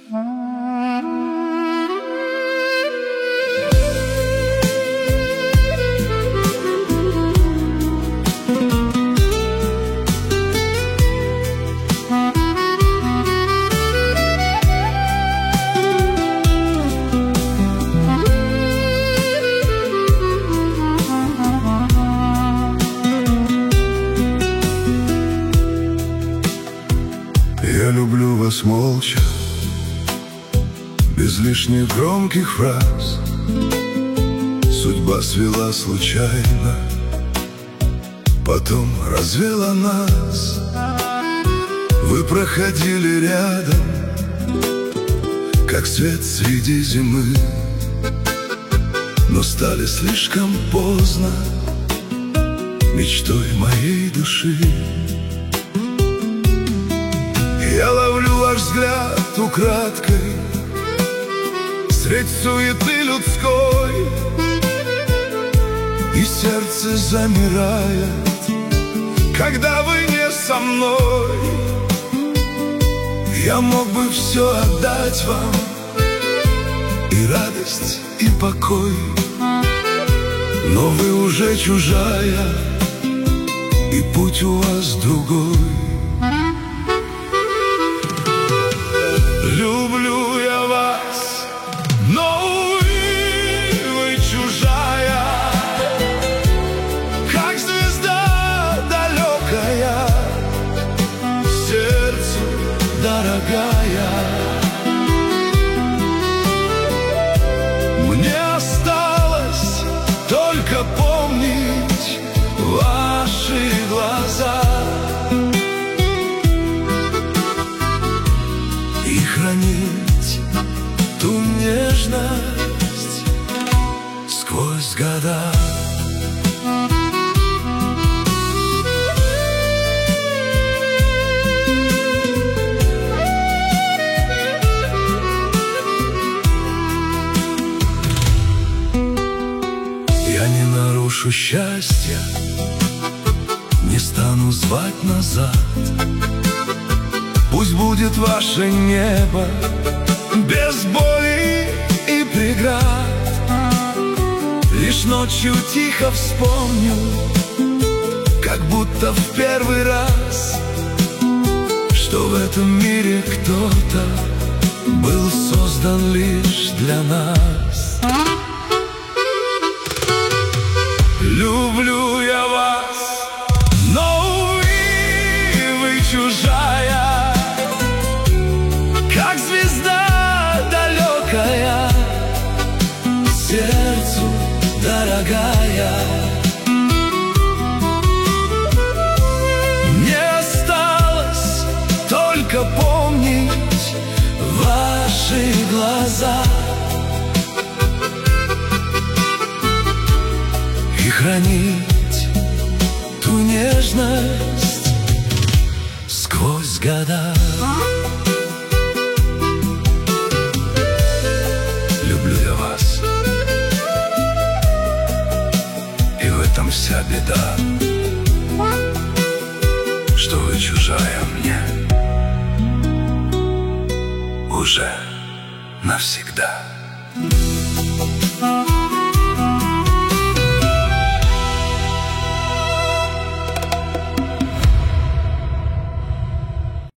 Я люблю вас молча, без лишних громких фраз. Судьба свела случайно, потом развела нас. Вы проходили рядом, как свет среди зимы, но стали слишком поздно мечтой моей души. Я ловлю ваш взгляд украдкой средь суеты людской, и сердце замирает, когда вы не со мной. Я мог бы все отдать вам, и радость, и покой, но вы уже чужая, и путь у вас другой. Люблю я вас, но, увы, вы чужая, как звезда далекая, сердцу дорогая. Мне осталось только помнить ваши глаза и хранить ту нежность сквозь года. Я не нарушу счастья, не стану звать назад. Пусть будет ваше небо без боли и преград. Лишь ночью тихо вспомню, как будто в первый раз, что в этом мире кто-то был создан лишь для нас. Люблю я вас, но, увы, вы чужая, как звезда далекая, сердцу дорогая. Мне осталось только помнить ваши глаза и хранить ту нежность сквозь года. Люблю я вас, и в этом вся беда, что вы чужая мне уже навсегда.